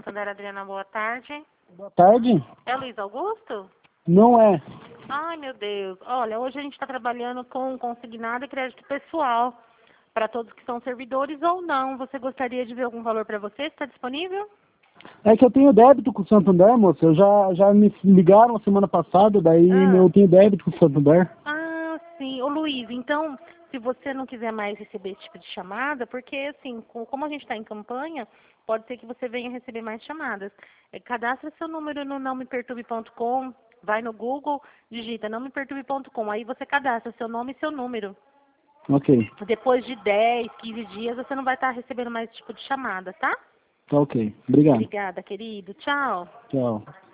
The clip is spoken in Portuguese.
Santander, Adriana, boa tarde. Boa tarde. É o Luiz Augusto? Não é. Ai, meu Deus. Olha, hoje a gente está trabalhando com consignado e crédito pessoal para todos que são servidores ou não. Você gostaria de ver algum valor para você? Está disponível? É que eu tenho débito com o Santander, moça. Já me ligaram semana passada, daí eu tenho débito com o Santander. Ah, sim. Ô, Luiz, então, se você não quiser mais receber esse tipo de chamada, porque, assim, como a gente está em campanha, pode ser que você venha receber mais chamadas. Cadastre seu número no nãomeperturbe.com, vai no Google, digita nãomeperturbe.com, aí você cadastra seu nome e seu número. Ok. Depois de 10, 15 dias, você não vai estar recebendo mais esse tipo de chamada, tá? Tá ok. Obrigado. Obrigada, querido. Tchau. Tchau.